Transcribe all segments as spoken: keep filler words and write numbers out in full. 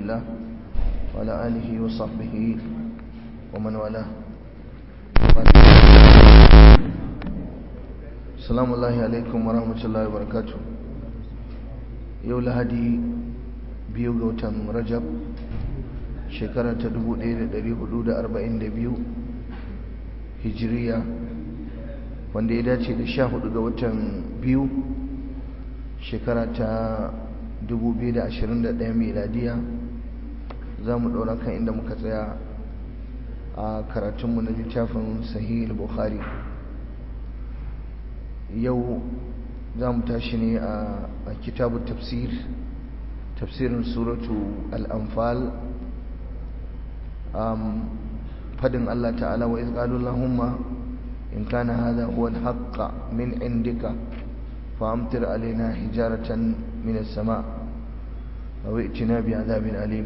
الله وعلى آله وصحبه ومن والاه. السلام الله عليكم ورحمة الله وبركاته. يوم لهدي biyu ga watan Rajab shekara ta dubu ɗaya da ɗari hudu da arba'in da biyu hijiriya, wanda ya dace da sha hudu ga watan biyu shekara ta dubu biyu da ashirin da ɗaya miladiya. za mu ɗora kan inda muka tsaya a karatunmu na littafin sahih bukhari. yau za mu tashi ne a kitabu tafsir tafsirin suratu al-anfal. fadin Allah ta'ala wa iz qalu allahumma in kana hadha huwa al-haqq min indika فأمطر علينا حجارة من السماء أو ائتنا بعذاب أليم.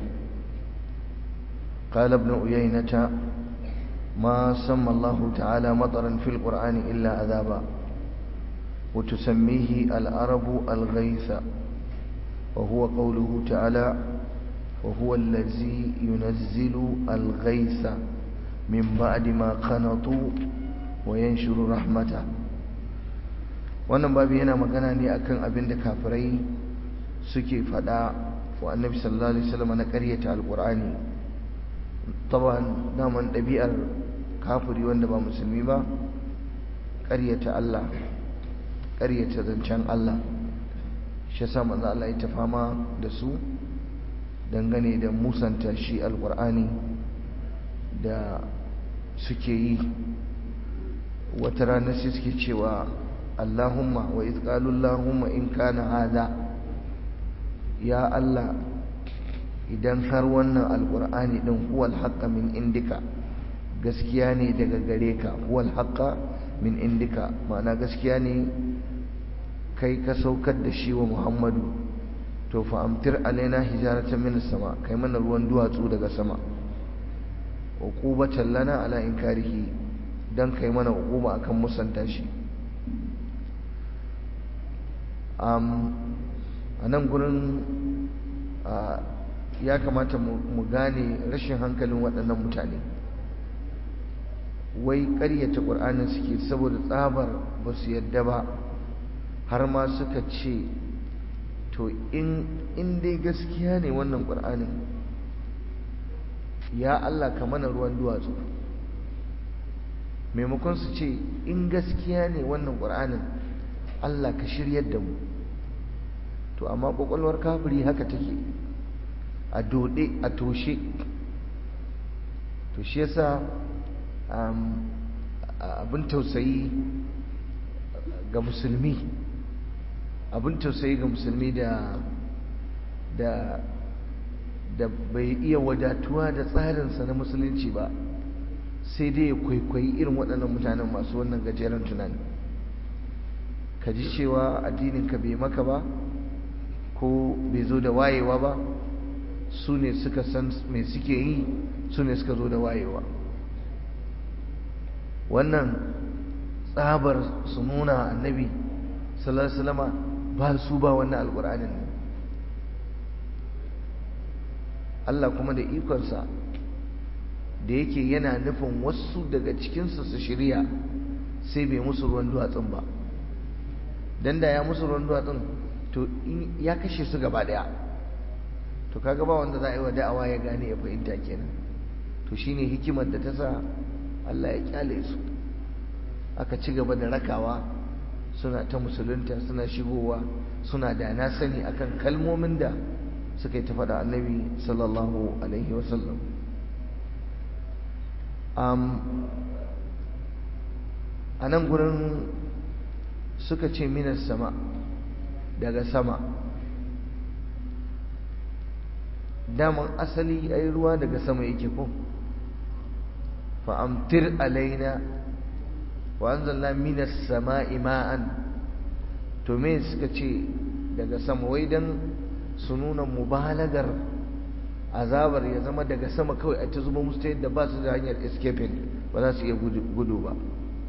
قال ابن عيينة ما سمى الله تعالى مطرا في القرآن إلا عذابا وتسميه العرب الغيث، وهو قوله تعالى وهو الذي ينزل الغيث من بعد ما قنطوا وينشر رحمته. wannan babu yana magana ne akan abin da kafirai suke fada wa annabi sallallahu alaihi wasallam na ƙaryata alqur'ani. taban daman ɗabi'ar kafiri wanda ba musulmi ba ƙaryata Allah, ƙaryata zancen Allah. shi yasa manzo Allah ya tafama da su dangane da musanta shi alqur'ani da suke yi. wata rana sai suke cewa Allahumma wa iz qalu Allahumma in kana hada, ya Allah idan har wannan alqur'ani din huwal haqqa min indika, gaskiya ne daga gare ka, huwal haqqa min indika ma'ana gaskiya ne kai ka saukar da shi wa Muhammadu, to fa amtir alaina hijaratan min sama, kai mana ruwan duwatsu daga sama, uqubatan lana ala inkarihi, dan kai mana uquba akan musanta shi. Um, a nan gurin uh, ya kamata mu gane rashin hankalin waɗannan mutane. wai ƙaryata ƙur'anin suke saboda tsabar ba su yadda ba, har ma suka ce to in, in dai gaskiya ne wannan ƙur'anin, ya Allah ka mana ruwan duwatsu. maimakon su ce in gaskiya ne wannan ƙur'anin, Allah ka shiryar da mu. to amma kwakwalwar kafiri haka take, a dode a toshe. to shi yasa abin tausayi ga musulmi abin tausayi ga musulmi da da da bai iya wadatuwa da tsarinsa na musulunci ba, sai dai ya kwaikwayi irin waɗannan mutanen masu wannan gajeren tunani. ka ji cewa addininka bai maka ba ko bai zo da wayewa ba, su ne suka san me suke yi, su ne suka zo da wayewa. wannan tsabar su nuna annabi sallallahu alaihi wasallam ba su ba wannan alqur'anin ne. Allah kuma da ikonsa da yake yana nufin wasu daga cikinsu su shirya, sai bai musu ruwan duwatsun ba. dan da ya musu ruwan duwatsun to ya kashe su gaba daya, to kaga ba wanda za a yi wa da'awa ya gane ya fahimta kenan. to shine hikimar da ta sa Allah ya kyale su, aka ci gaba da rakawa, suna ta musulunta, suna shigowa, suna da na sani akan kalmomin da suka yi ta faɗa annabi sallallahu alaihi wasallam. a nan gurin suka ce minas sama, daga sama. daman asali ai ruwa daga sama yake ko, fa amtir alaina wa anzalna minas sama'i ma'an. to me suka ce daga sama, wai dan su nuna mubalagar azabar ya zama daga sama kawai a ta zuba musu ta yadda ba su da hanyar escaping, ba za su iya gudu ba.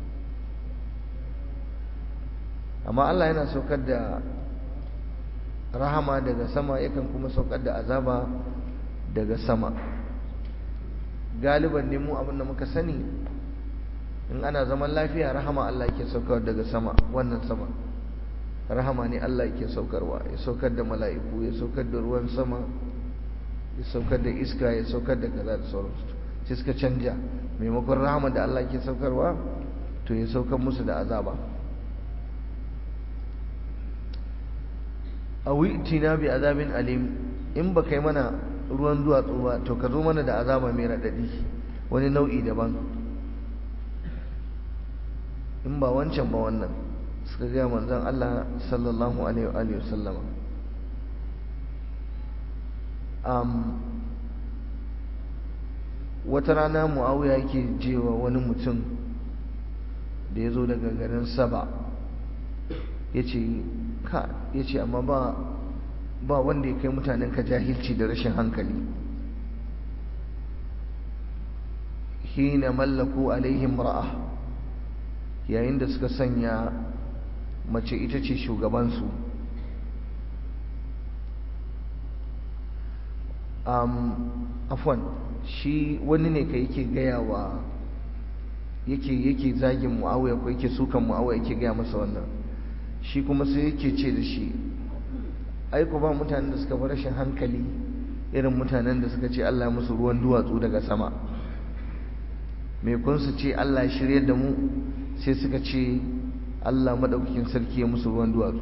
amma Allah yana saukar da rahama daga sama, yakan kuma saukar da azaba daga sama. Galiban ne mu abinda muka sani in ana zaman lafiya rahama Allah yake saukar daga sama, wannan sama rahama ne Allah yake saukarwa, ya saukar da mala'iku, ya saukar da ruwan sama, ya saukar da iska, ya saukar da kaza da sauransu. Sai suka canja, maimakon rahama da Allah yake saukarwa to ya saukar musu da azaba. awi tina bi azabin alim, in ba kai mana ruwan duwatsu ba to ka zo mana da azaba mai radadi, wani nau'i daban, in ba wancan ba wannan. Suka ga manzon Allah sallallahu alaihi wa alihi wasallama. um wata rana Muawiya yake jewa wani mutum da ya zo daga garin Saba, yace ka yace amma ba ba wanda ya kai mutanen ka jahilci da rashin hankali. hina mallaku alaihim ra'a, yayin da suka sanya mace ita ce shugabansu. um afwan shi wani ne kai yake gaya wa yake yake zagin Muawiya ko yake sukan Muawiya, yake gaya masa wannan. Shi kuma sai yake ce da shi, ai ko ba mutanen da suka bar rashin hankali irin mutanen da suka ce Allah musu ruwan duwatsu daga sama. Me kun su ce Allah ya shirye da mu, sai suka ce Allah madaukakin sarki ya musu ruwan duwatsu.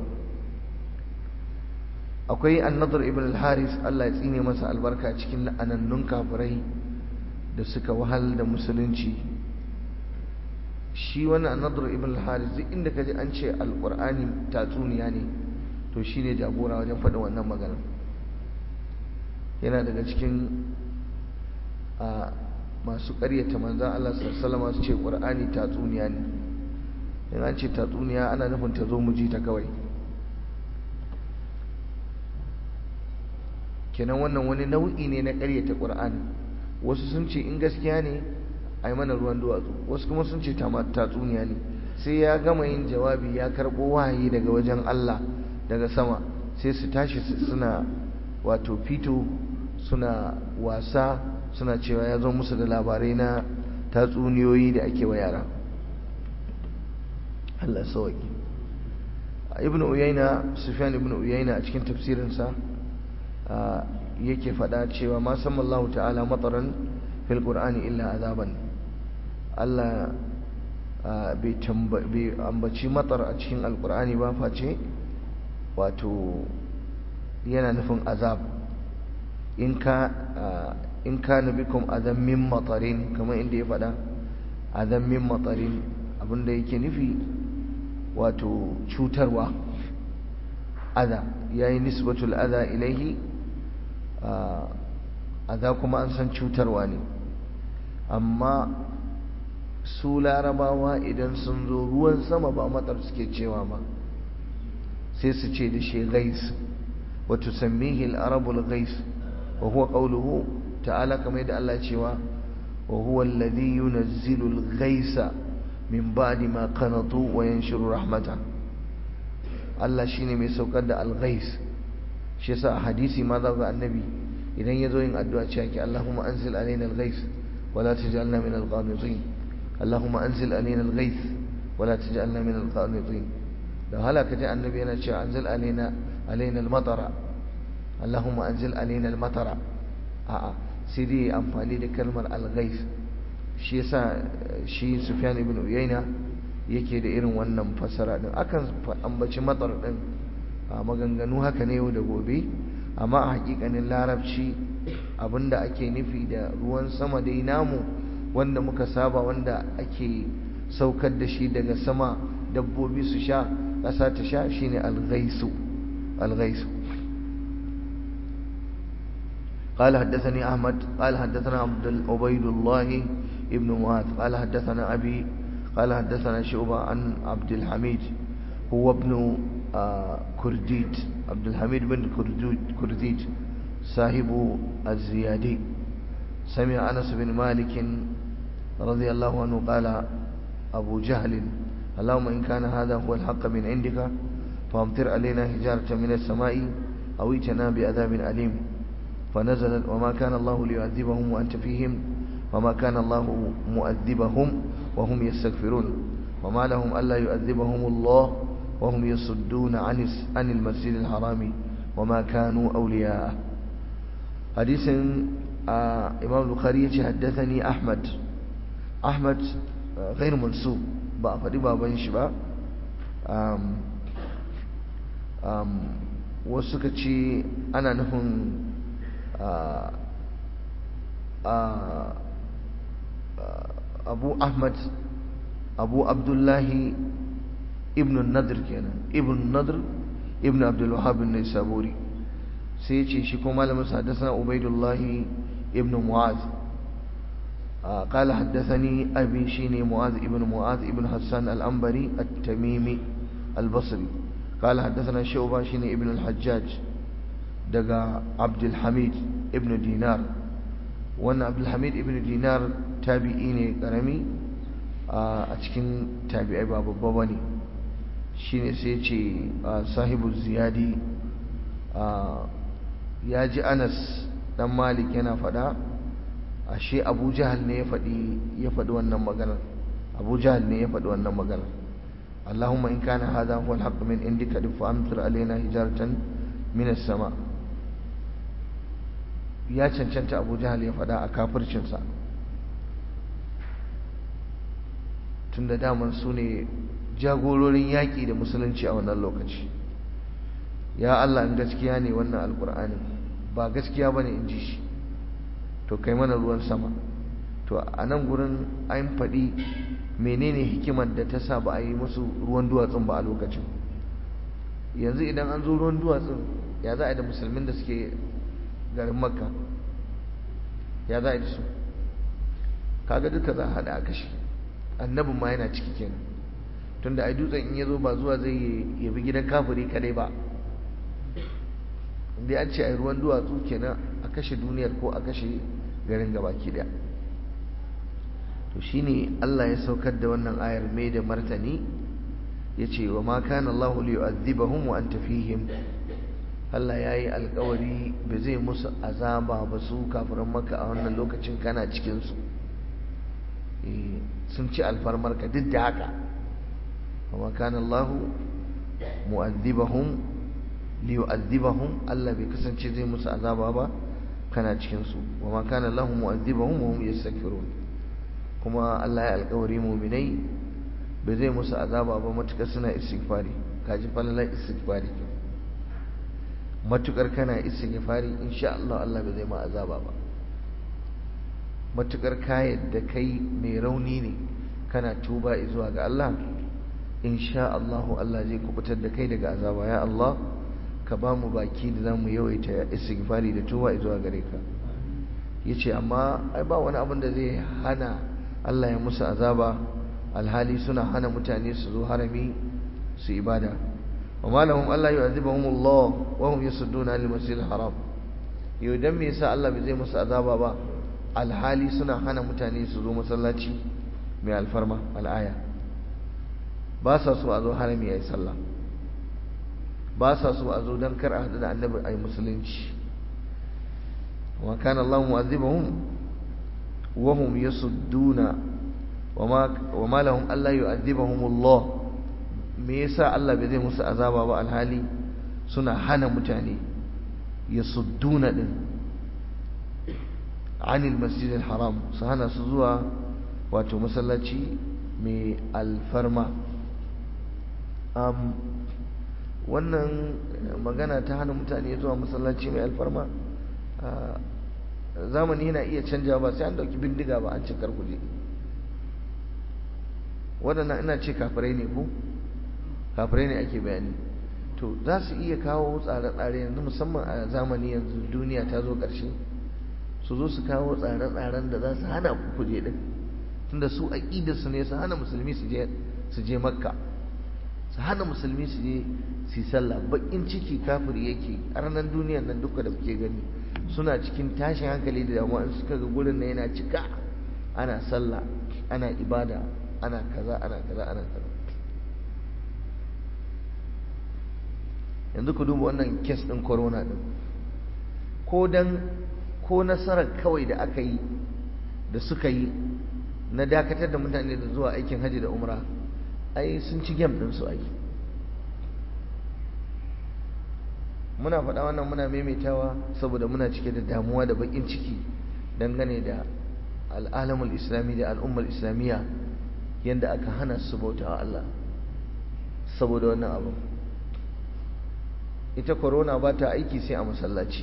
Akwai An-Nadr ibn al-Haris, Allah ya tsine masa albarka, cikin la'anannun kafirai da suka wahal da musulunci. Shi wannan An-Nadr ibn al-Haris, duk inda kaji an ce alqur'ani tatsuniya ne to shine jagora wajen faɗin wannan magana. Yana daga cikin a masu ƙaryata manzon Allah sallallahu alaihi wasallam su ce qur'ani tatsuniya ne. In an ce tatsuniya ana nufin ta zo mu ji ta kawai. Kenan wannan wani nau'i ne na ƙaryata qur'ani. Wasu sun ce in gaskiya ne ai mana ruwan duwatsu, wasu kuma sun ce tatsuniya ne. Sai ya gama yin jawabi ya karɓo wahayi daga wajen Allah daga sama, sai su tashi suna wato fito, suna wasa, suna cewa ya zo musu da labarai na tatsuniyoyi da ake wa yara. Allah sauki. Ibn Uyayna, Sufyan ibn Uyayna a cikin tafsirinsa yake faɗa cewa ma sammallahu ta'ala mataran fil qur'ani illa azaban. Allah bai ambaci matar a cikin alqur'ani ba face wato yana nufin azab. in ka in kana bikum adam min matarin, kamar inda ya faɗa adam min matarin, abinda yake nufi wato cutarwa. adha yayi nisbatul adha ilaihi, adha kuma an san cutarwa ne. amma su larabawa idan sun zo ruwan sama ba matar suke cewa ba, sai su ce da shi ghais, wa tusammihi al-arabu al-ghais, wa huwa qawluhu ta'ala, kamar yadda Allah ya cewa wa huwa alladhi yunazzilu al-ghaisa min ba'di ma qanatu wa yanshuru rahmata. Allah shine mai saukar da al-ghais. Shi yasa a hadisi ma za ga annabi idan yazo yin addu'a ce yake Allahumma anzil alaina al-ghais wa la taj'alna min al-qanitin, Allahumma anzil alaina al-ghais wa la taj'alna min al-qanitin. da halaka ji annabi yana cewa anzil alaina alaina al-matara, Allahumma anzil alaina al-matara. a'a sai dai amfani da kalmar al-ghais. shi yasa shi Sufyan ibn Uyayna yake da irin wannan fasara din. Akan ambaci matar din a maganganu haka ne yau da gobe, amma a hakikanin larabci abinda ake nufi da ruwan sama dai namu wanda muka saba, wanda ake saukar da shi daga sama dabbobi su sha, ƙasa ta sha, shine al-ghaisu. al-ghaisu قال حدثني أحمد قال حدثنا عبد عبيد الله ابن معاذ قال حدثنا أبي قال حدثنا شعبة عن عبد الحميد هو ابن كرديد، عبد الحميد بن كرديد صاحب الزيادي، سمع أنس بن مالك رضي الله عنه قال أبو جهل اللهم إن كان هذا هو الحق من عندك فامطر علينا حجارة من السماء أو ائتنا بعذاب أليم. فنزلت وما كان الله ليعذبهم وأنت فيهم وما كان الله مؤذبهم وهم يستغفرون وما لهم ألا يؤذبهم الله وهم يصدون عن عن المسجد الحرام وما كانوا أولياءه. حديث آه إمام البخاري حدثني أحمد أحمد آه غير منسوب بقى فدي بابا شباب wasu suka ce ana nufin abu ahmad abu abdullahi ibn nadir kenan ibn nadir ibn abdulwahab ibn saburi sai ce shi kuma malamin haddasa ubaidullahi ibn mu'az قال حدثني أبي شيني معاذ ابن معاذ ابن حسان الأنبري التميمي البصري قال حدثنا شعبة شيني ابن الحجاج دقى عبد الحميد ابن دينار وأن عبد الحميد ابن دينار تابعيني كرمي أتكن تابعي باب باباني شيني سيتي صاحب الزيادي ياجي أنس دم مالك ينا فدا ashe Abu Jahal ne ya faɗi ya faɗi wannan maganar Abu Jahal ne ya faɗi wannan maganar Allahumma in kana hadha huwa al-haqq min indika fa amtir alaina hijaratan min as-sama ya cancanta Abu Jahal ya faɗa a kafircin sa tunda daman su ne jagororin yaƙi da musulunci a wannan lokaci ya Allah in gaskiya ne wannan alqur'ani ba gaskiya bane in ji shi to kai mana ruwan sama to a nan gurin an faɗi menene hikimar da ta sa ba a yi musu ruwan duwatsun ba a lokacin yanzu idan an zo ruwan duwatsun ya za a yi da musulmin da suke garin makka ya za a yi da su kaga duka za a haɗa a kashe annabin ma yana ciki kenan tunda ai dutsen in ya zo ba zuwa zai yabi gidan kafiri kadai ba inda an ce a yi ruwan duwatsu kenan a kashe duniyar ko a kashe garin gabaki daya to shine Allah ya saukar da wannan ayar mai da martani yace wa ma kana Allahu liyu'adhibahum wa anta fihim Allah yayi alƙawari ba zai musu azaba ba su kafiran Makka a wannan lokacin kana cikin su eh sun ci alfarmarka duk da haka wa ma kana Allahu mu'adhibahum liyu'adhibahum Allah bai kasance zai musu azaba ba kana cikin su wa ma kana lahum mu'adhibahum wa hum yastaghfirun kuma Allah ya alƙawari mu'minai bai zai musu azaba ba matukar suna istighfari kaji falalar istighfari matukar kana istighfari insha Allah Allah bai zai ma azaba ba matukar ka yadda kai mai rauni ne kana tuba zuwa ga Allah insha Allah Allah zai kubutar da kai daga azaba ya Allah ka ba mu baki da zamu yawaita istighfari da tuba zuwa gare ka yace amma ai ba wani abin da zai hana Allah ya musu azaba alhali suna hana mutane su zo harami su ibada wama lahum alla yu'adhibuhum Allah wa hum yasudduna anil masjidil haram yau dan me yasa Allah bai zai musu azaba ba alhali suna hana mutane su zo masallaci mai alfarma al'aya ba sa so a zo harami ayi sallah ba sa so a zo don kar a haɗu da annabi a yi musulunci wa kana Allah mu'adhibahum wa hum yasudduna wa ma lahum alla yu'adhibahum Allah me yasa Allah bai zai musu azaba ba alhali suna hana mutane yasudduna din anil masjidil haram su hana su zuwa wato masallaci mai alfarma wannan magana ta hana mutane zuwa masallaci mai alfarma zamani yana iya canjawa ba sai an dauki bindiga ba an ce kar kuje waɗannan ina ce kafirai ne ko kafirai ne ake bayani to za su iya kawo tsare-tsare yanzu musamman a zamani yanzu duniya ta zo ƙarshe su zo su kawo tsare-tsaren da za su hana ku kuje din tunda su aƙidarsu ne su hana musulmi su je su je makka su hana musulmi su je su yi sallah bakin ciki kafiri yake a ranar duniyar nan duka da kuke gani suna cikin tashin hankali da damuwa in suka ga gurin nan yana cika ana sallah ana ibada ana kaza ana kaza ana kaza yanzu ku duba wannan kes din corona din ko dan ko nasarar kawai da aka yi da suka yi na dakatar da mutane da zuwa aikin haji da umra ai sun ci game din su ai. muna faɗa wannan muna maimaitawa saboda muna cike da damuwa da bakin ciki dangane da al'alamul islami da al'ummar islamiyya yadda aka hana su bauta wa Allah saboda wannan abu. ita corona ba ta aiki sai a masallaci,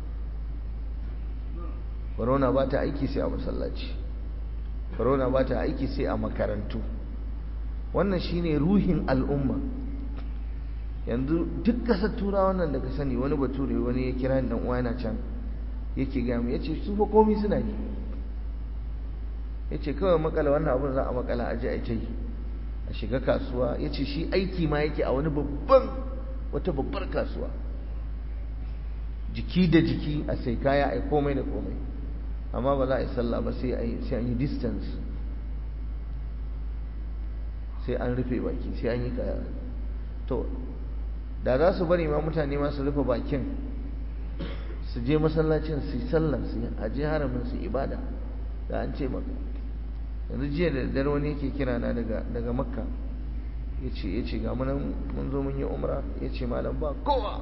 corona ba ta aiki sai a masallaci, corona ba ta aiki sai a makarantu. wannan shine ruhin al'umma. yanzu duk kasar turawa nan da ka sani, wani bature wani ya kira ni dan uwa yana can yake ga mu yace su fa komai suna yi, yace kawai makala wannan abun za a makala aje a yi a shiga kasuwa. yace shi aiki ma yake a wani babban wata babbar kasuwa, jiki da jiki a sai kaya ai komai da komai, amma ba za a yi sallah ba sai ai sai an yi distance, sai an rufe baki, sai an yi kaya. to da za su bari ma mutane ma su rufe bakin su je masallacin su yi sallah su aje haramin su ibada da an ce maka. yanzu jiya da dare wani yake kira na daga daga makka yace yace ga mun mun zo mun yi umra, yace malam ba kowa,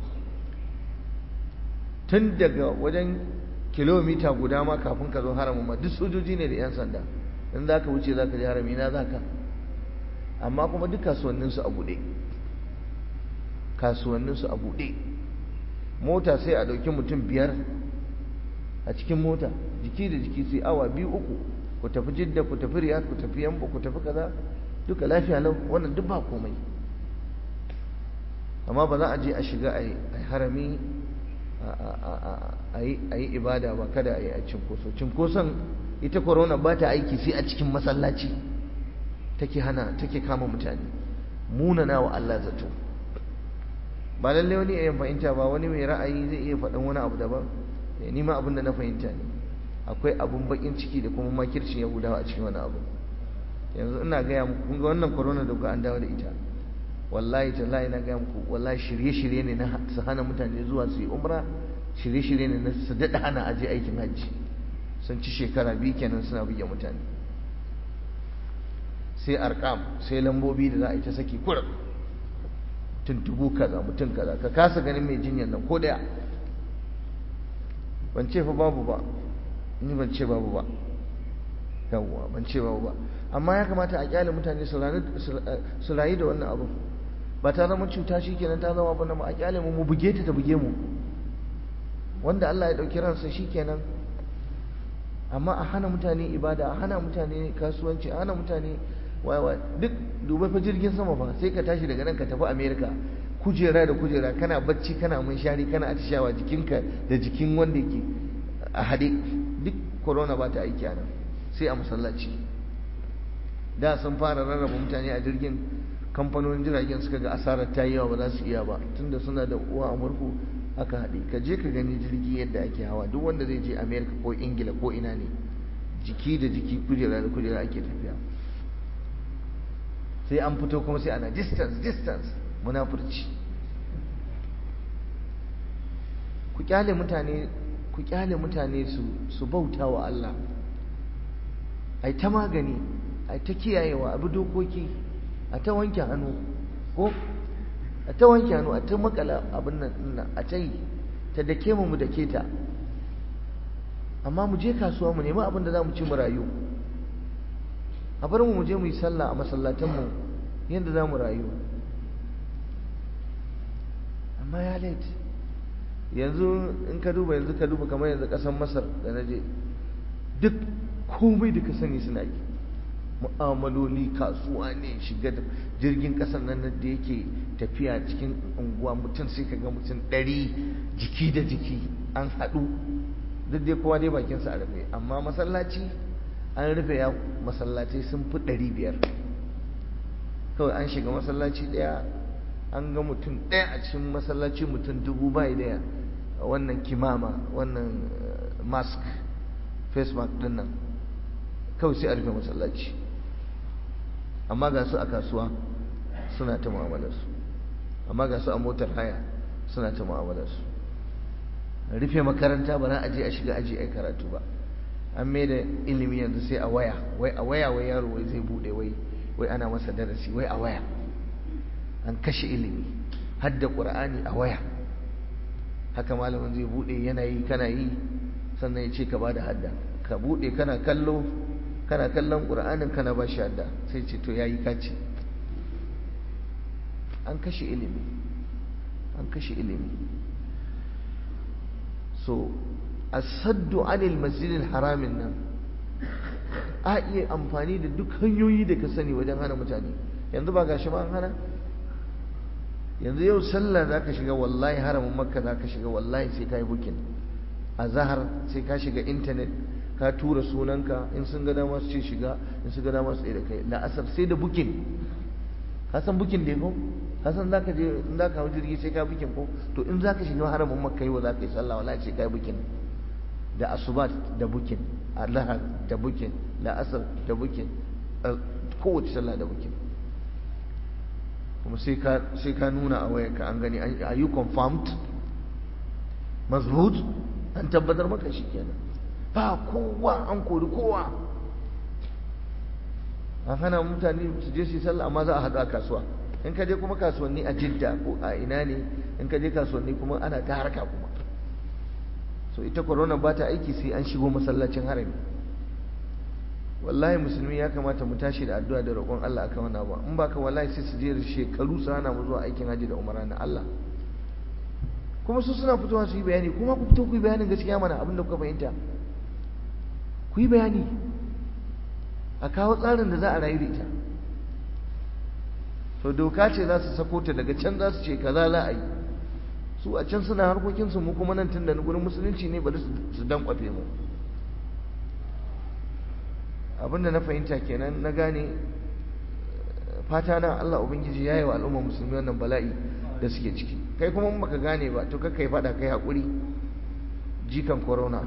tun daga wajen kilomita guda ma kafin ka zo haramin ma duk sojoji ne da yan sanda, in zaka wuce zaka je harami na zaka, amma kuma duk kasuwannin su a bude, kasuwannin su a bude. mota sai a dauki mutum biyar a cikin mota, jiki da jiki sai awa biyu uku, ku tafi Jidda, ku tafi Riyadh, ku tafi Yambo, ku tafi kaza, duka lafiya lau, wannan duk ba komai. amma ba za a je a shiga a harami a yi ibada ba, kada a yi a cinkoso. cinkoson ita corona ba ta aiki sai a cikin masallaci take hana, take kama mutane. munana wa Allah zato. ba lalle wani ya fahimta ba, wani mai ra'ayi zai iya faɗan wani abu daban. ni ma abin da na fahimta ne, akwai abun bakin ciki da kuma makircin Yahudawa a cikin wani abu. yanzu ina gaya muku, kun ga wannan corona da kuka an dawo da ita, wallahi tallahi ina gaya muku, wallahi shirye-shirye ne na su hana mutane zuwa su yi umra, shirye-shirye ne na su daɗa hana aje aikin hajji. sun ci shekara biyu kenan suna buge mutane, sai arkam, sai lambobi da za a yi ta saki kurum, mutum dubu kaza, mutum kaza, ka kasa ganin mai jinyar nan ko daya. ban ce fa babu ba, ni ban ce babu ba, yawwa ban ce babu ba, amma ya kamata a kyale mutane su rayu da wannan abu. ba ta zama cuta shi kenan ta zama abin da a kyale mu mu buge ta ta buge mu, wanda Allah ya dauki ransa shi kenan. amma a hana mutane ibada, a hana mutane kasuwanci, a hana mutane wayewa. duk dubai fa jirgin sama fa, sai ka tashi daga nan ka tafi America, kujera da kujera, kana bacci, kana munshari, kana atishawa, jikinka da jikin wanda yake a hade. duk corona ba ta aiki a nan, sai a masallaci. da sun fara rarraba mutane a jirgin, kamfanonin jiragen suka ga asarar ta yi yawa, ba za su iya ba, tunda suna da uwa a murku aka haɗe. ka je ka gani jirgi yadda ake hawa, duk wanda zai je America ko Ingila ko ina ne, jiki da jiki, kujera da kujera ake tafiya. sai an fito kuma sai ana distance distance, munafurci. ku kyale mutane ku kyale mutane su su bauta wa Allah, ai ta magani, ai ta kiyayewa, abu dokoki, a ta wanke hannu, ko a ta wanke hannu, a ta makala abin nan, a ta yi ta dake mu mu dake ta. amma mu je kasuwa mu nemi abin da za mu ci mu rayu, a bar mu mu je mu yi sallah a masallatanmu yadda za mu rayu. amma ya late. yanzu in ka duba yanzu ka duba kamar yanzu ƙasar Masar da na je, duk komai da ka sani suna yi, mu'amaloli, kasuwa ne, shiga da jirgin ƙasar nan da yake tafiya cikin unguwa, mutum sai ka ga mutum ɗari jiki da jiki an haɗu, duk dai kowa dai bakinsa a rufe. amma masallaci an rufe, ya masallaci sun fi ɗari biyar. kawai an shiga masallaci ɗaya, an ga mutum ɗaya a cikin masallaci, mutum dubu bai daya wannan kimama, wannan mask, face mask ɗin nan, kawai sai a rufe masallaci. amma ga su a kasuwa suna ta mu'amalarsu, amma ga su a motar haya suna ta mu'amalarsu. rufe makaranta ba za a je a shiga aji a karatu ba. An mai da ilimi yanzu sai a waya, wai a waya wai yaro wai zai bude wai wai ana masa darasi wai a waya. An kashe ilimi, hadda Qur'ani a waya. Haka malamin zai bude yana yi kana yi sannan ya ce ka bada hadda, ka bude kana kallo kana kallon Qur'anin kana ba shi hadda, sai ce to yayi kaci. An kashe ilimi, an kashe ilimi. So asaddu anil masjidil haramin nan a iya amfani da duk hanyoyi da ka sani wajen hana mutane. Yanzu ba gashi ba an hana? Yanzu yau sallah za ka shiga wallahi haramin makka za ka shiga wallahi sai ka yi bukin. A zahar sai ka shiga intanet ka tura sunanka, in sun ga dama su ce shiga, in sun ga dama su tsaye da kai. La'asar sai da bukin. Ka san bukin da ko? Ka san za ka je in za ka hau jirgi sai ka bukin ko? To in za ka shiga haramin makka yi wa za ka yi sallah wallahi sai ka yi bukin. Da asubat da bukin, azhar da bukin, la'asar da bukin, kowace sallah da bukin. Kuma sai ka sai ka nuna a wayarka an gani, are you confirmed, mazbut, an tabbatar maka shi kenan. Ba kowa, an kori kowa. An hana mutane su je su yi sallah amma za a haɗu a kasuwa. In ka je kuma kasuwanni a Jidda ko a ina ne, in ka je kasuwanni kuma ana ta harka kuma. So ita corona ba ta aiki sai an shigo masallacin harami. Wallahi musulmi ya kamata mu tashi da addu'a da roƙon Allah akan wannan abu. In baka wallahi sai su je shekaru su hana mu zuwa aikin haji da umara na Allah. Kuma su suna fitowa su yi bayani, kuma ku fito ku yi bayanin gaskiya mana abin da kuka fahimta. Ku yi bayani a kawo tsarin da za a rayu da ita. So doka ce za su sako ta daga can, za su ce kaza za a yi. Su a can suna harkokinsu, mu kuma nan tun da gurin musulunci ne bari su dankwafe mu. Abinda na fahimta kenan, na gane. Fata na Allah ubangiji yayi wa al'umma musulmi wannan bala'i da suke ciki. Kai kuma in baka gane ba to kakkai fada, kai hakuri, jikan corona.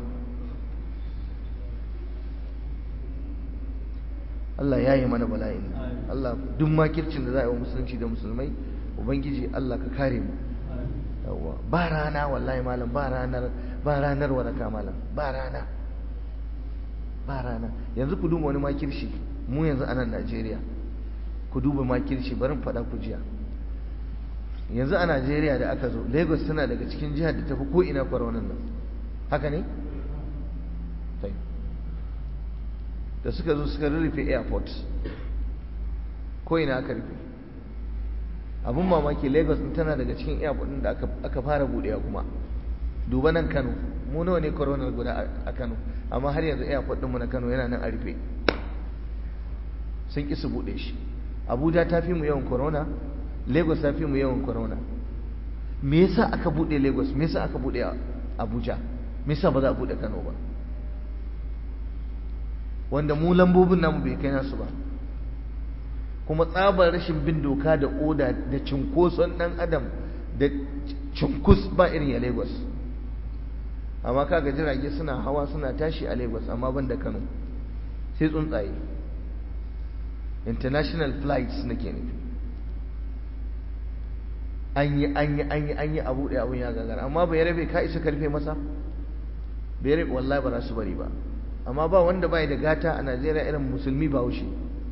Allah yayi mana bala'in. Allah duk makircin da za a yi wa musulunci da musulmai, ubangiji Allah ka kare mu. Yawwa ba rana wallahi malam, ba ranar ba ranar waraka malam, ba rana ba rana. Yanzu ku duba wani makirci mu yanzu a nan Najeriya, ku duba makirci, barin faɗa ku jiya. Yanzu a Najeriya da aka zo, Lagos tana daga cikin jihar da tafi ko ina corona nan, haka ne? Sai da suka zo suka rufe airport, ko ina aka rufe. Abun mamaki, Lagos din tana daga cikin airport din da aka aka fara budewa kuma. Duba nan Kano, mu nawa ne corona guda a Kano, amma har yanzu airport din mu na Kano yana nan a rufe. Sun ki su bude shi. Abuja ta fi mu yawan corona, Lagos ta fi mu yawan corona. Me yasa aka bude Lagos? Me yasa aka bude Abuja? Me yasa ba za a bude Kano ba? Wanda mu lambobin namu bai kai nasu ba. Kuma tsabar rashin bin doka da oda da cinkoson dan adam da cinkus ba irin ya Lagos. Amma kaga jirage suna hawa suna tashi a Lagos, amma ban da Kano sai tsuntsaye. International flights nake nufi. An yi an yi an yi an yi abu da abun ya gagara, amma bai rabe ka isa karfe masa, bai rabe wallahi ba za su bari ba. Amma ba wanda bai da gata a Najeriya irin musulmi ba wuce.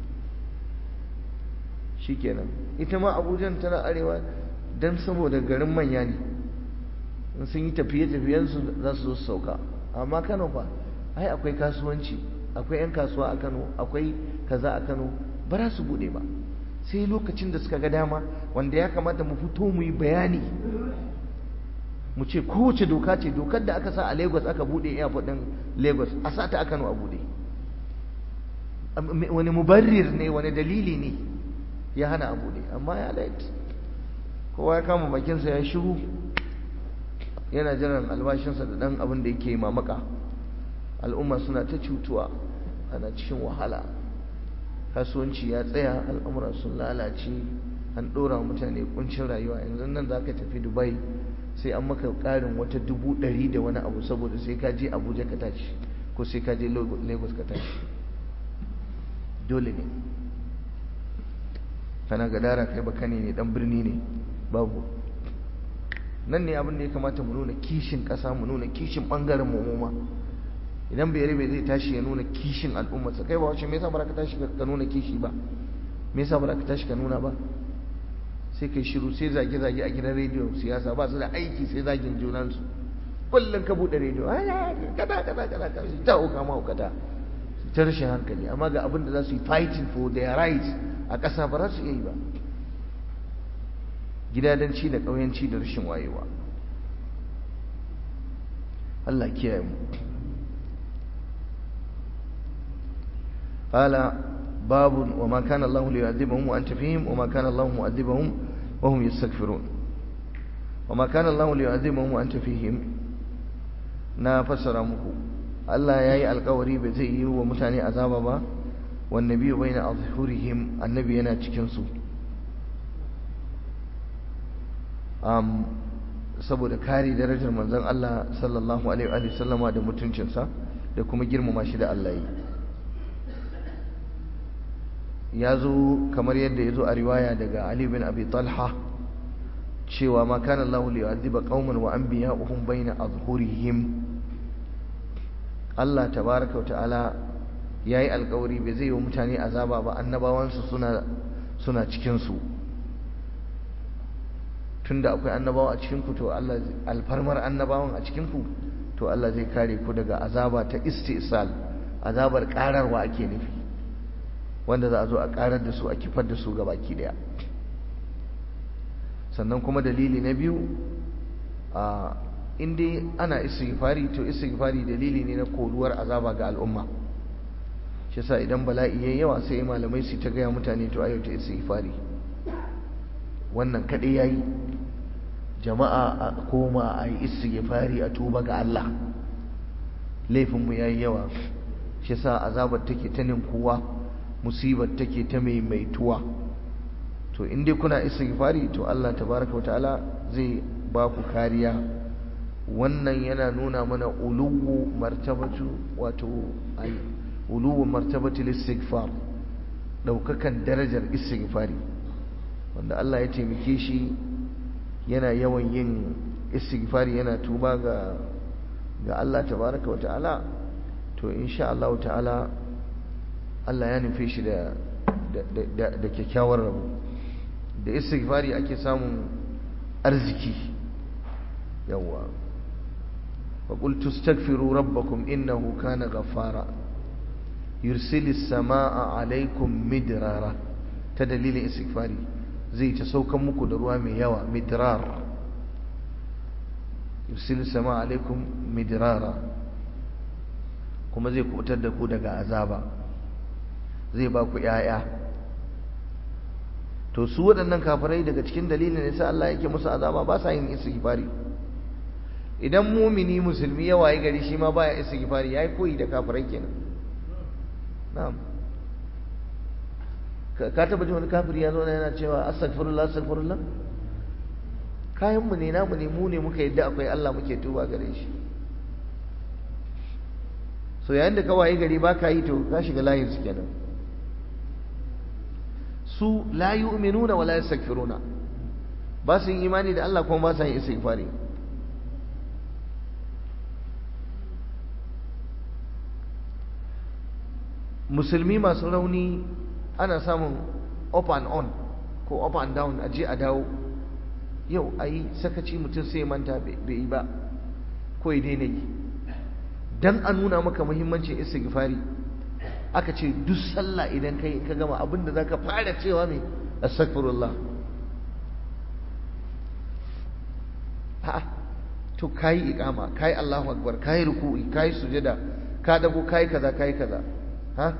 Shikenan ita ma Abuja tana arewa dan saboda garin manya ne, in sun yi tafiye-tafiyen su za su zo su sauka. Amma Kano fa ai akwai kasuwanci, akwai yan kasuwa a Kano, akwai kaza a Kano, ba za su bude ba sai lokacin da suka ga dama, wanda ya kamata mu fito mu yi bayani mu ce kowace doka ce. Dokar da aka sa a Lagos aka bude airport din Lagos, a sa ta a Kano a bude. Wani mubarrir ne, wani dalili ne ya hana a bude? Amma ya lait, kowa ya kama bakinsa ya shiru, yana jiran albashinsa da dan abin da yake mamaka. Al'umma suna ta cutuwa, ana cikin wahala, kasuwanci ya tsaya, al'amura sun lalace, an ɗora mutane kuncin rayuwa. Yanzu nan za ka tafi Dubai sai an maka ƙarin wata dubu ɗari da wani abu saboda sai ka je Abuja ka tashi, ko sai ka je Lagos ka tashi. Dole ne. Kana gadara kai bakane ne, dan birni ne, babu. nan ne abin da ya kamata mu nuna kishin ƙasa, mu nuna kishin ɓangaren mu. Idan bai rabe zai tashi ya nuna kishin al'ummarsa, kai ba wace me yasa ba ka tashi ka nuna kishi ba, me yasa ba ka tashi ka nuna ba? Sai kai shiru, sai zage-zage a gidan rediyo siyasa, ba su da aiki sai zagin junansu. Kullum ka buɗe rediyo kada kada kada kada ta hauka ma hukata ta rashin hankali, amma ga abin da za su yi fighting for their rights a ƙasa ba za su iya yi ba. Gidadanci da ƙauyanci da rashin wayewa. Allah kiyaye mu. قال باب وما كان الله ليعذبهم وأنت فيهم وما كان الله معذبهم وهم يستغفرون. وما كان الله ليعذبهم وأنت فيهم na fassara muku Allah yayi alƙawari bai zai yi wa mutane azaba ba, wan nabiyyu baina azhurihim, annabi yana cikin su um saboda kare darajar manzon Allah sallallahu alaihi wa sallama da mutuncinsa da kuma girmama shi da Allah yi. Ya zo kamar yadda ya zo a riwaya daga Ali bin Abi Talha cewa ma kana Allah li yu'adhiba qauman wa anbiya'uhum baina azhurihim. Allah tabaaraka wa ta'ala yayi alƙawari bai zai yi wa mutane azaba ba, annabawansu suna suna cikin su. Tunda akwai annabawa a cikin ku to Allah alfarmar annabawan a cikin ku to Allah zai kare ku daga azaba ta istisal, azabar ƙararwa ake nufi, wanda za a zo a karar da su a kifar da su gabaki daya. Sannan kuma dalili na biyu, a inda ana istighfari to istighfari dalili ne na koruwar azaba ga al'umma. shi yasa idan bala'i yayi yawa sai malamai su ta gaya mutane to ayyuta istighfari, wannan kadai yayi. Jama'a a koma a yi istighfari a tuba ga Allah, laifin mu yayi yawa. shi yasa azabar take ta ninkuwa, musibar take ta maimaituwa. to in dai kuna istighfari to Allah tabaraka wa ta'ala zai ba ku kariya. Wannan yana nuna mana uluwu martabatu wato ai uluwu martabati istighfar, daukakan darajar istighfari, wanda Allah ya taimake shi yana yawan yin istighfari, yana tuba ga ga Allah tabaraka wa ta'ala, to insha Allah ta'ala Allah ya nufe shi da da da kyakkyawar rabo. Da istighfari ake samun arziki. yawa wa qultu astaghfiru rabbakum innahu kana ghaffara yursilis samaa alaykum midrara. ta dalilin istighfari zai ta saukan muku da ruwa mai yawa, midrar. yursilis samaa alaykum midrara, kuma zai kubutar da ku daga azaba, zai ba ku ‘ya'ya. To su waɗannan kafirai daga cikin dalilin da sa Allah yake musu azaba ba sa yin istighfari. Idan mumini musulmi ya waye gari shi ma baya istighfari, yayi koyi da kafirai kenan. Na'am. Ka taba ji wani kafiri ya zo yana cewa astaghfirullah astaghfirullah? Kayan mu ne, namu ne, mu ne muka yadda akwai Allah muke tuba gare shi. So yayin da ka waye gari ba ka yi to ka shiga layin su kenan. Su la yu'minuna wa la yastaghfiruna, ba su yin imani da Allah kuma ba su yin istighfari. Musulmi masu rauni ana samun up and on ko up and down, a je a dawo. Yau ayi sakaci mutum sai manta bai yi ba ko ya daina yi. Dan a nuna maka muhimmancin istighfari aka ce duk sallah idan kai ka gama abinda zaka fara cewa me astaghfirullah. ha to kai iqama, kai Allahu akbar, kai ruku'i, kai sujada, ka dago, kai kaza kai kaza, ha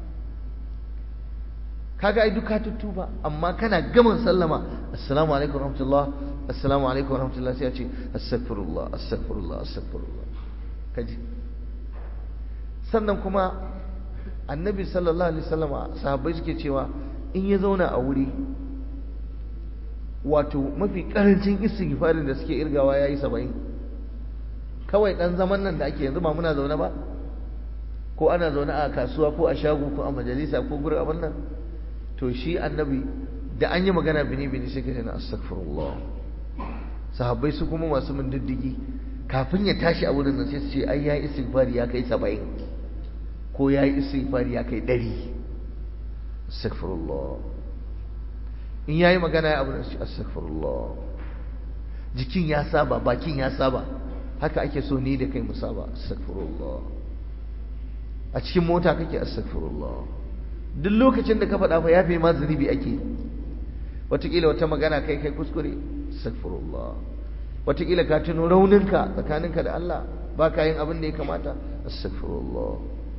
kaga ai duka tuttuba. Amma kana gama sallama assalamu alaikum warahmatullah, assalamu alaikum warahmatullah, sai ya ce astaghfirullah astaghfirullah astaghfirullah. kaji sannan kuma annabi sallallahu alaihi wasallama sahabbai suke cewa in ya zauna a wuri, wato mafi karancin istighfarin da suke irgawa yayi saba'in. Kawai dan zaman nan da ake yanzu ba muna zaune ba, ko ana zaune a kasuwa ko a shago ko a majalisa ko gurin abin nan, to shi annabi da an yi magana bini bini sai ka ce na astaghfirullah sahabbai su kuma masu mun diddigi kafin ya tashi a wurin nan sai su ce ai yayi istighfari ya kai saba'in ko yayi istighfari ya kai ɗari. astaghfirullah. In yayi magana ya abu shi astaghfirullah. Jikin ya saba, bakin ya saba. Haka ake so ni da kai mu saba. astaghfirullah. A cikin mota kake astaghfirullah. Duk lokacin da ka faɗa fa yafi ma zunubi ake. Wataƙila wata magana kai kai kuskure astaghfirullah. Wataƙila ka tuno rauninka tsakaninka da Allah ba ka yin abin da ya kamata astaghfirullah.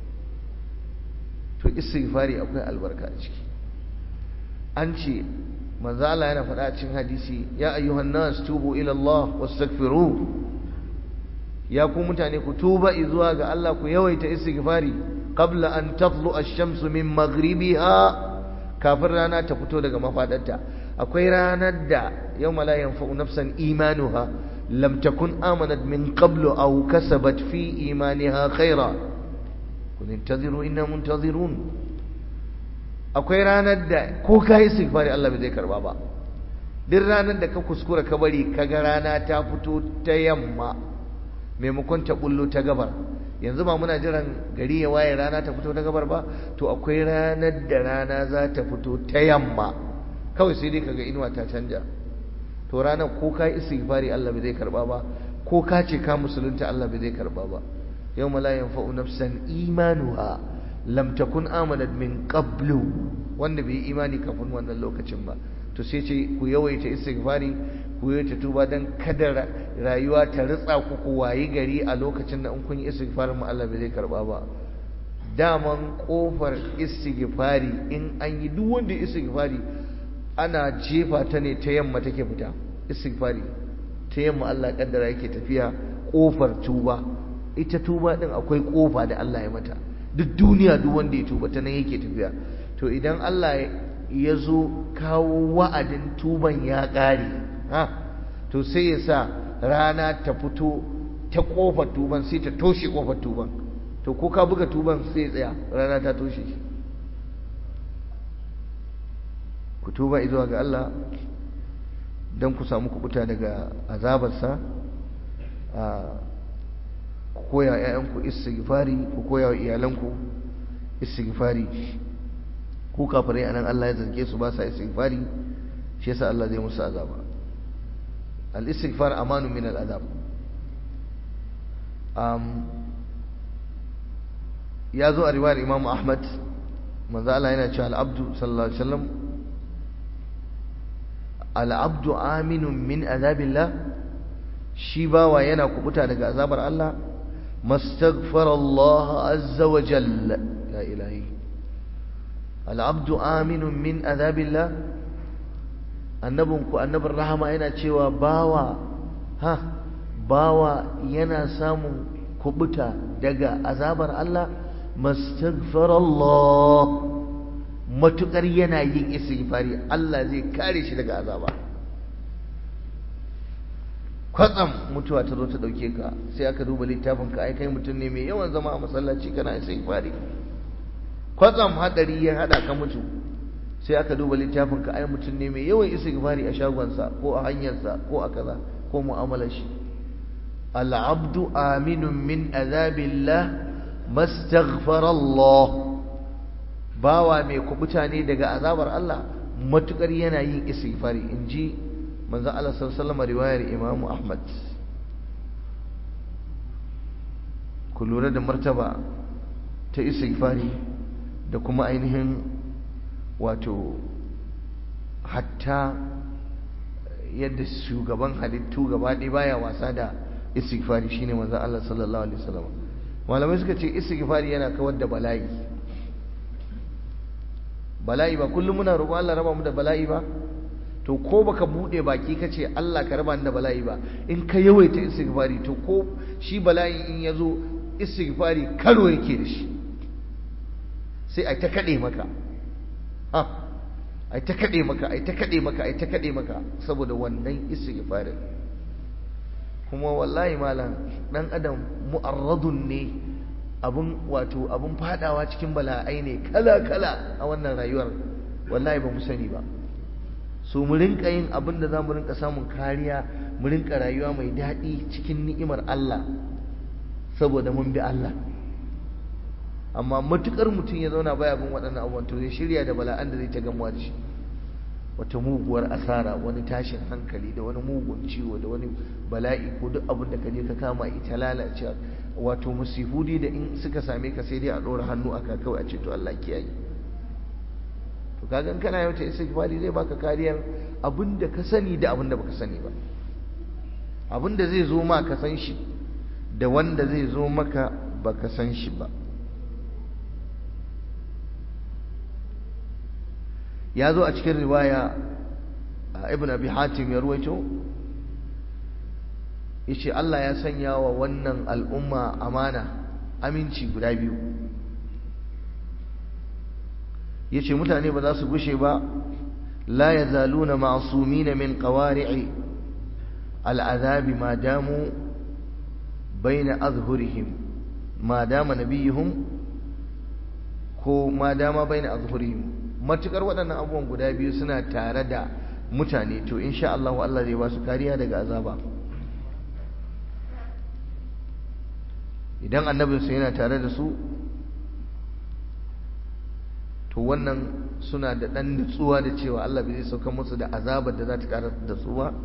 To istighfari akwai albarka a ciki. An ce manzo Allah yana faɗa a cikin hadisi ya ayyuhan nas tubu ila Allah wastaghfiru. Ya ku mutane ku tuba zuwa ga Allah ku yawaita istighfari qabla an tatlu ash-shamsu min maghribiha, kafin rana ta fito daga mafadarta. Akwai ranar da yawma la yanfa'u nafsan imanuha lam takun amanat min qablu aw kasabat fi imaniha khaira. Kun intaziru inna muntazirun. Akwai ranar da ko ka yi istighfari Allah bai zai karba ba. Duk ranar da ka kuskura ka bari kaga rana ta fito ta yamma maimakon ta bullo ta gabar, yanzu ba muna jiran gari ya waye rana ta fito ta gabar ba, to akwai ranar da rana za ta fito ta yamma kawai sai dai kaga inuwa ta canja. To ranar ko ka yi istighfari Allah bai zai karba ba, ko ka ce ka musulunta Allah bai zai karba ba. yawma la yanfa'u nafsan imanuha lam takun amanat min qablu, wanda bai yi imani kafin wannan lokacin ba. To sai ce ku yawaita istighfari, ku yawaita tuba dan kada rayuwa ta ritsa ku ku wayi gari a lokacin da in kun yi istighfarin mu Allah bai zai karba ba. Daman kofar istighfari in an yi duk wanda istighfari ana jefa ta ne ta yamma take fita. Istighfari ta yamma Allah kaddara yake tafiya kofar tuba. Ita tuba din akwai kofa da Allah ya mata. Duk duniya duk wanda ya tuba ta nan yake tafiya. To idan Allah ya zo kawo wa'adin tuban ya ƙare, ha, to sai ya sa rana ta fito ta ƙofar tuban sai ta toshe ƙofar tuban. To ko ka buga tuban sai ya tsaya, rana ta toshe shi. Ku tuba zuwa ga Allah don ku samu kubuta daga azabarsa. Ku koya wa ‘ya'yanku istighfari, ku koya wa iyalanku istighfari. Ku kafirai anan Allah ya zarge su ba sa istighfari, shi yasa Allah zai musu azaba. Al-istighfar amanu min al-azab. Um, ya zo a riwayar Imam Ahmad, manzo Allah yana cewa al-abdu sallallahu alaihi wasallam al-abdu aminun min azabillah, shi bawa yana kubuta daga azabar Allah. Mastaghfara Allah azza wa jalla, ya ilahi. Al-abdu aminun min azabillah, annabinku annabin rahama yana cewa bawa ha bawa yana samun kubuta daga azabar Allah. Mastaghfara Allah, matukar yana yin istighfari Allah zai kare shi daga azaba. Kwatsam mutuwa ta zo ta dauke ka, sai aka duba littafin ka, ai kai mutum ne mai yawan zama a masallaci kana istighfari. Kwatsam hadari ya hada ka mutu, sai aka duba littafin ka, ai mutum ne mai yawan istighfari a shagonsa ko a hanyarsa ko a kaza ko mu'amalar shi. Al-abdu aminun min azabillah mastaghfara Allah, bawa mai kubuta ne daga azabar Allah matukar yana yin istighfari, inji manzo Allah sallallahu alaihi wasallam, riwayar Imam Ahmad. Ku lura da martaba ta istighfari da kuma ainihin wato hatta yadda shugaban halittu gaba ɗaya baya wasa da istighfari shine manzo Allah sallallahu alaihi wasallam. Malamai suka ce istighfari yana kawar da bala'i. Bala'i ba kullum muna roƙon Allah raba mu da bala'i ba, to ko baka bude baki kace Allah ka raba ni da bala'i ba, in ka yawaita istighfari to ko shi bala'i in yazo istighfari karo yake da shi, sai ai ta kade maka ha ai ta kade maka ai ta kade maka ai ta kade maka saboda wannan istighfarin. Kuma wallahi malam dan adam mu'arradun ne, abun wato abun fadawa cikin bala'ai ne kala kala a wannan rayuwar, wallahi ba mu sani ba. So mu rinka yin abin da zamu rinka samun kariya mu rinka rayuwa mai daɗi cikin ni'imar Allah saboda mun bi Allah. Amma matukar mutum ya zauna baya bin waɗannan abubuwan to ya shirya da bala'an da zai ta gamuwa da shi, wata muguwar asara, wani tashin hankali da wani mugun ciwo da wani bala'i ko duk abin da ka je ka kama ita lalacewa, wato musifudi da in suka same ka sai dai a ɗora hannu aka kawai a ce to Allah kiyaye. to kaga in kana yawaita istighfari zai baka kariyar abin da ka sani da abin da baka sani ba, abin da zai zo ma ka san shi da wanda zai zo maka baka san shi ba. ya zo a cikin riwaya ibn abi hatim ya ruwaito yace Allah ya sanya wa wannan al'umma amana, aminci guda biyu. yace mutane ba za su gushe ba la yazaluna ma'sumin min qawari'i al'adabi ma damu baina azhurihim ma dama nabiyuhum ko ma dama baina azhurihim. matukar waɗannan abubuwan guda biyu suna tare da mutane to insha Allah Allah zai ba su kariya daga azaba. idan annabinsu yana tare da su to wannan suna da ɗan nutsuwa da cewa Allah bai zai sauka musu da azabar da za ta ƙara da su ba.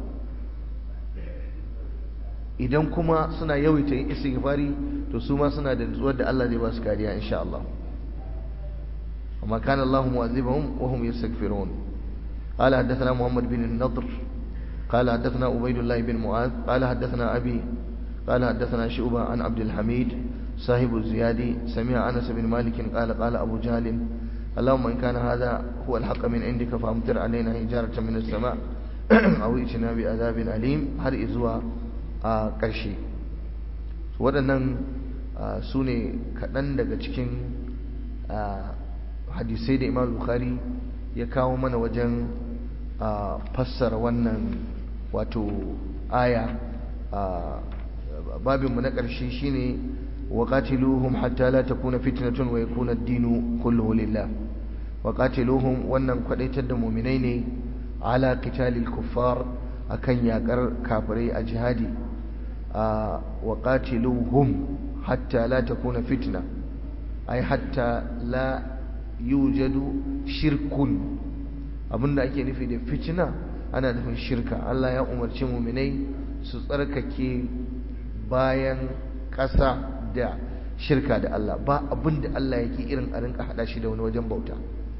idan kuma suna yawaita yin istighfari to su ma suna da nutsuwar da Allah zai ba su kariya insha Allah. وما كان الله معذبهم وهم يستغفرون. قال حدثنا محمد بن النضر قال حدثنا عبيد الله بن معاذ قال حدثنا أبي قال حدثنا شعبة عن عبد الحميد صاحب الزيادي سمع أنس بن مالك قال قال أبو جهل اللهم إن كان هذا هو الحق من عندك فأمطر علينا حجارة من السماء أو ائتنا بعذاب أليم har izuwa a ƙarshe. waɗannan su ne kaɗan daga cikin hadisai da Imam Bukhari ya kawo mana wajen fassara wannan wato aya. babinmu na ƙarshe shine waqatiluhum hatta la takuna fitnatun wa yakuna ad-dinu kulluhu lillah. waqatiluhum wannan kwadaitar da mu'minai ne ala qitalil kuffar akan yakar kafirai a jihadi. waqatiluhum hatta la takuna fitna ay hatta la yujadu shirkun. abinda ake nufi da fitina ana nufin shirka. Allah ya umarci mu'minai su tsarkake bayan ƙasa da shirka da Allah. ba abinda Allah yake irin a rinka hada shi da wani wajen bauta.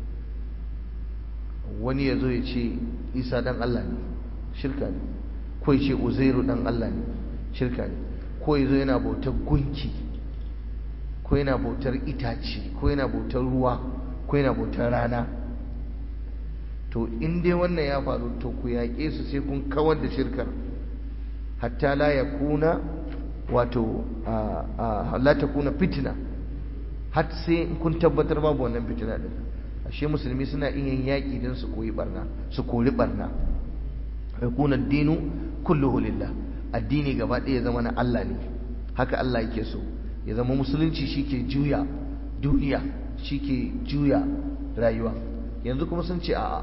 wani ya zo ya ce Isa dan Allah ne, shirka ne. ko ya ce Uzairu dan Allah ne, shirka ne. ko ya zo yana bautar gunki, ko yana bautar itace, ko yana bautar ruwa, ko yana bautar rana. to in dai wannan ya faru to ku yaƙe su sai kun kawar da shirkar hatta la yakuna wato la takuna fitna, har sai kun tabbatar babu wannan fitina din. ashe musulmi suna iya yin yaƙi don su koyi barna, su kori barna. yakuna ad-dinu kulluhu lillah, addini gaba ɗaya ya zama na Allah ne. haka Allah yake so ya zama musulunci shike juya duniya, shike juya rayuwa. yanzu kuma sun ce a'a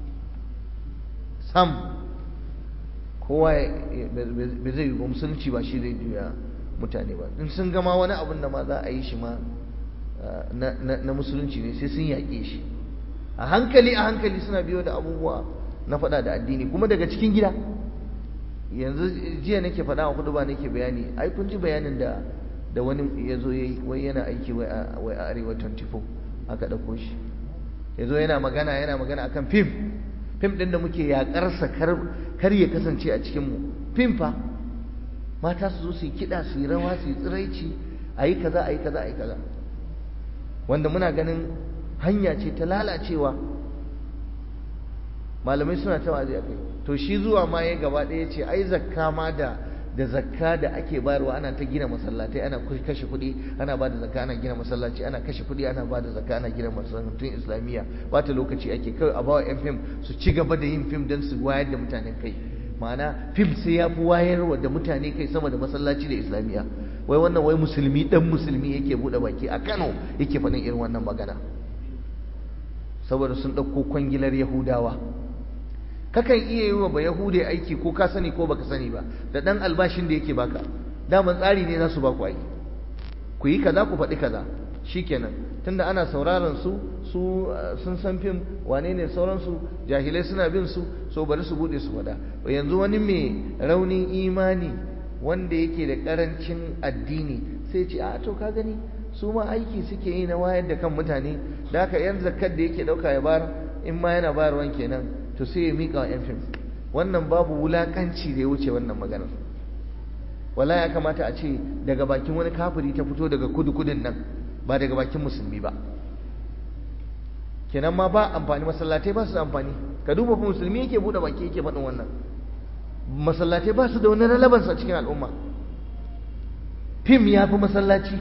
sam kowa bai zai yi ba, musulunci ba shi zai juya mutane ba. in sun gama wani abin da ma za a yi shi ma na musulunci ne sai sun yaƙe shi a hankali a hankali. suna biyo da abubuwa na faɗa da addini kuma daga cikin gida. yanzu jiya nake faɗa a hudu ba nake bayani, ai kun ji bayanin da da wani ya zo ya yi wai yana aiki wai a arewa twenty-four aka ɗauko shi ya zo yana magana yana magana akan fim fim ɗin da muke yaƙarsa kar ya kasance a cikinmu. fim fa mata su zo su yi kiɗa, su yi rawa, su yi tsiraici, a yi kaza a yi kaza a yi kaza, wanda muna ganin hanya ce ta lalacewa. malamai suna ta wazi a kai. to shi zuwa ma ya gaba ɗaya ce ai zakka ma da da zakka da ake bayarwa ana ta gina masallatai, ana kashe kuɗi ana ba da zakka, ana gina masallaci, ana kashe kuɗi ana ba da zakka, ana gina masallacin islamiyya. ba ta lokaci ake kawai a bawa yan fim su ci gaba da yin fim don su wayar da mutanen kai. ma'ana fim sai ya fi wayarwa da mutane kai sama da masallaci da islamiyya. wai wannan wai musulmi dan musulmi yake buɗe baki a Kano yake faɗin irin wannan magana saboda sun ɗauko kwangilar Yahudawa. kakan iya yi wa ba yahude aiki ko ka sani ko baka sani ba da dan albashin da yake baka daman tsari ne za su ba ku aiki ku yi kaza ku faɗi kaza shikenan tunda ana sauraron su su sun san fim wane ne sauransu jahilai suna bin su so bari su bude su faɗa yanzu wani mai raunin imani wanda yake da karancin addini sai ce a to ka gani su ma aiki suke yi na wayar da kan mutane da haka yan zakkar da yake dauka ya bar in ma yana bayarwan kenan to sai ya mika wa yan fim wannan babu wulakanci da ya wuce wannan maganar wala ya kamata a ce daga bakin wani kafiri ta fito daga kudu kudin nan ba daga bakin musulmi ba kenan ma ba amfani masallatai ba su da amfani ka duba fa musulmi yake bude baki yake faɗin wannan masallatai ba su da wani ralabansa cikin al'umma fim ya fi masallaci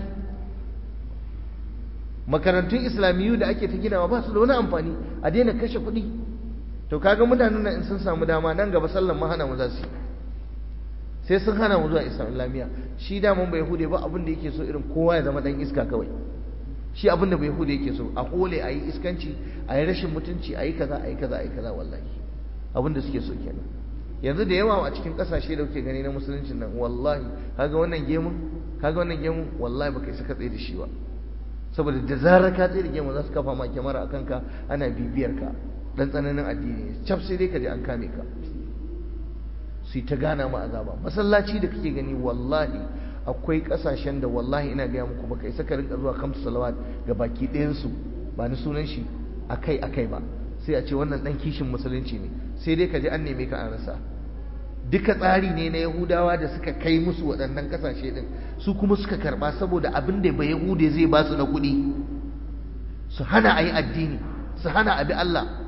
makarantun islamiyu da ake ta ginawa ba su da wani amfani a daina kashe kuɗi to kaga mutanen nan in sun samu dama nan gaba sallan ma hana mu za su sai sun hana mu zuwa islamiyya shi da mun bai hude ba abin da yake so irin kowa ya zama dan iska kawai shi abin da bai hude yake so a hole ayi iskanci ayi rashin mutunci ayi kaza ayi kaza ayi kaza wallahi abin da suke so kenan yanzu da yawa a cikin kasashe da kuke gani na musuluncin nan wallahi kaga wannan gemun kaga wannan gemun wallahi baka isa ka tsaye da shi ba saboda da zarar ka tsaye da gemun za su kafa ma kyamara akan ka ana bibiyar ka dan tsananin addini cap sai dai ka je an kame ka su ta gana ma azaba masallaci da kake gani wallahi akwai kasashen da wallahi ina gaya muku baka isa ka rinka zuwa kamsu salawat ga baki ɗayan su ba ni sunan shi akai akai ba sai a ce wannan dan kishin musulunci ne sai dai ka ji an neme ka an rasa duka tsari ne na yahudawa da suka kai musu waɗannan kasashe din su kuma suka karba saboda abin da ba yahude zai ba su na kuɗi su hana a yi addini su hana a bi Allah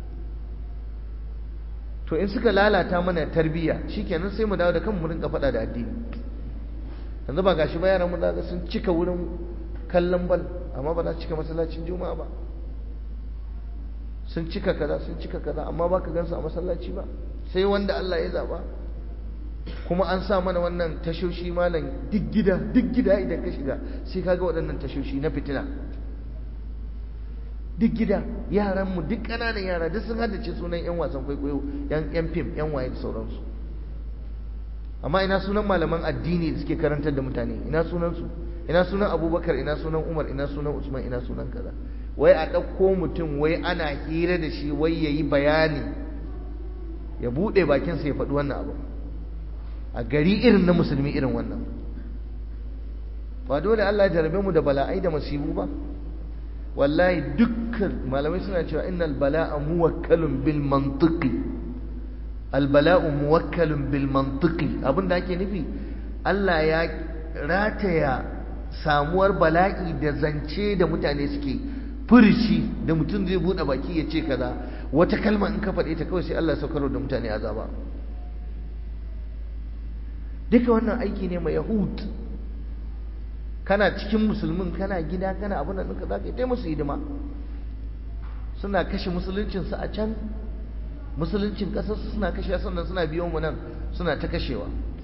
to in suka lalata mana tarbiyya shikenan sai mu dawo da kanmu rinka faɗa da addini yanzu ba gashi ba yaran mu da sun cika wurin kallon bal amma ba za su cika masallacin juma'a ba sun cika kaza sun cika kaza amma ba ka gansu a masallaci ba sai wanda Allah ya zaba kuma an sa mana wannan tashoshi malam duk gida duk gida idan ka shiga sai kaga waɗannan tashoshi na fitina duk gida yaran mu duk ƙananan yara duk sun haddace sunan yan wasan kwaikwayo yan yan fim yan waye da sauransu amma ina sunan malaman addini da suke karantar da mutane ina sunan su ina sunan Abubakar ina sunan Umar ina sunan Usman ina sunan kaza wai a ɗauko mutum wai ana hira da shi wai yayi bayani ya buɗe bakinsa ya faɗi wannan abu a gari irin na musulmi irin wannan ba dole Allah ya jarabe mu da bala'ai da masibu ba wallahi dukkan malamai suna cewa innal bala'a muwakkalun bil mantiqi al bala'u muwakkalun bil mantiqi abinda ake nufi Allah ya rataya samuwar bala'i da zance da mutane suke furici da mutum zai bude baki ya ce kaza wata kalma in ka faɗe ta kawai sai Allah ya saukar da mutane azaba duka wannan aiki ne mai yahud kana cikin musulmin kana gida kana abin da nuka za ka yi ta musu hidima suna kashe musuluncinsu a can musuluncin ƙasarsu suna kashe sannan suna biyo mu nan suna ta kashewa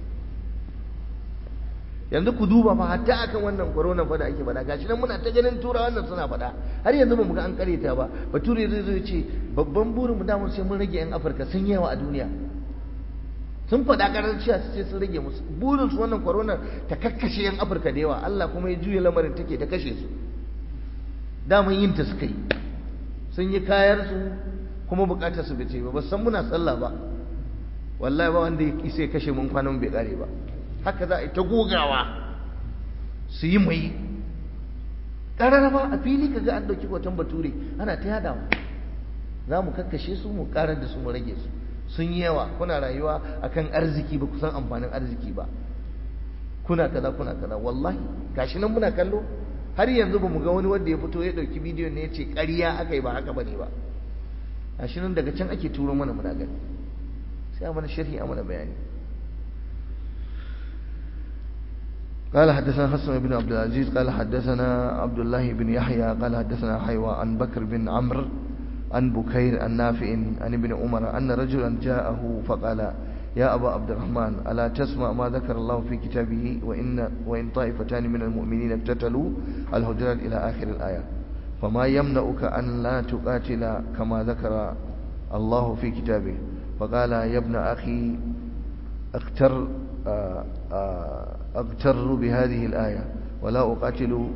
yanzu ku duba fa hatta akan wannan corona fa da ake faɗa gashi nan muna ta ganin turawa nan suna faɗa har yanzu ba mu ga an kareta ba bature zai zo ya ce babban burin mu da mun sai mun rage yan Afirka sun yawa a duniya sun faɗa ƙarar cewa su ce sun rage musu burin su wannan corona ta kakkashe yan Afirka da yawa Allah kuma ya juya lamarin take ta kashe su daman yin ta suka yi sun yi kayar su kuma bukatar su bace ba ba san muna sallah ba wallahi ba wanda ya sai kashe mun kwanan bai kare ba haka za a yi ta gogawa su yi mai ƙarar ba a fili kaga an dauki hoton bature ana ta yadawa za mu kakkashe su mu karar da su mu rage su sun yi yawa kuna rayuwa akan arziki ba kusan amfanin arziki ba kuna kaza kuna kaza wallahi gashi nan muna kallo har yanzu ba mu ga wani wanda ya fito ya dauki bidiyon ne ya ce ƙarya aka yi ba haka bane ba gashi nan daga can ake turo mana muna gani sai a mana sharhi a mana bayani قال حدثنا حسن بن عبد العزيز قال حدثنا عبد الله بن يحيى قال حدثنا حيوى عن بكر بن عمرو عن بكير النافع عن ابن عمر أن رجلا جاءه فقال يا أبا عبد الرحمن ألا تسمع ما ذكر الله في كتابه وإن, وإن طائفتان من المؤمنين اقتتلوا الهجرات إلى آخر الآية فما يمنعك أن لا تقاتل كما ذكر الله في كتابه فقال يا ابن أخي اغتر اغتر بهذه الآية ولا أقاتل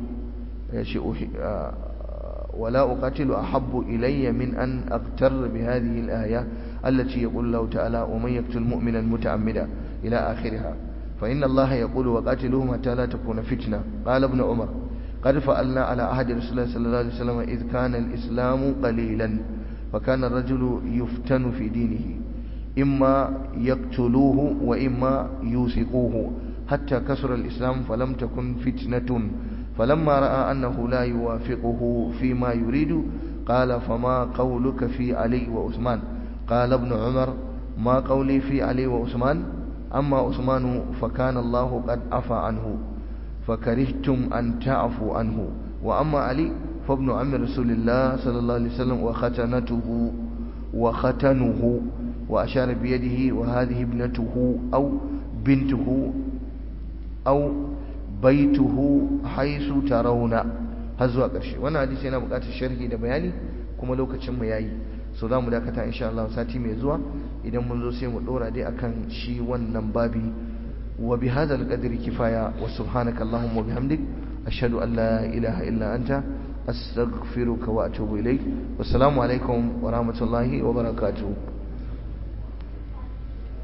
ولا أقاتل أحب إلي من أن أغتر بهذه الآية التي يقول الله تعالى ومن يقتل مؤمنا متعمدا إلى آخرها فإن الله يقول وقاتلوهم حتى لا تكون فتنة. قال ابن عمر قد فعلنا على عهد رسول الله صلى الله عليه وسلم إذ كان الإسلام قليلا فكان الرجل يفتن في دينه إما يقتلوه وإما يوثقوه حتى كسر الإسلام فلم تكن فتنة فلما رأى أنه لا يوافقه فيما يريد قال فما قولك في علي وعثمان؟ قال ابن عمر ما قولي في علي وعثمان أما عثمان فكان الله قد عفى عنه فكرهتم أن تعفوا عنه وأما علي فابن عم رسول الله صلى الله عليه وسلم وختنته وختنه وأشار بيده وهذه ابنته أو بنته أو بيته حيث ترون هزوا قرشي وانا hadisi yana buƙatar sharhi da bayani kuma lokacin mu yayi so zamu dakata insha Allah sati mai zuwa idan mun zo sai mu dora dai akan shi wannan babi wa bihadha alqadri kifaya wa subhanaka allahumma wa bihamdik ashhadu an la ilaha illa anta astaghfiruka wa atubu ilayk wassalamu alaikum wa rahmatullahi wa barakatuh.